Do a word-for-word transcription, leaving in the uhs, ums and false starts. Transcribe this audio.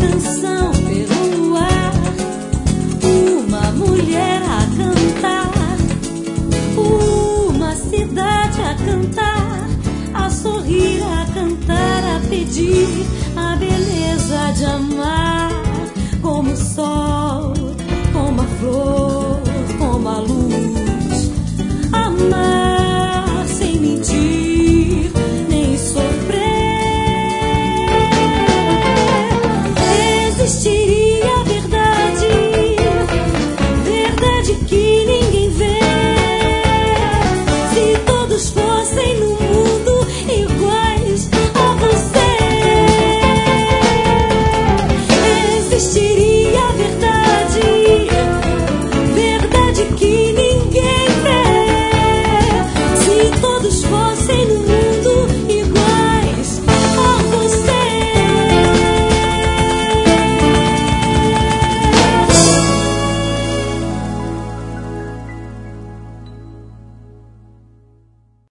canção pelo ar, uma mulher a cantar, uma cidade a cantar, a sorrir, a cantar, a pedir a beleza de amar, como o sol, como a flor.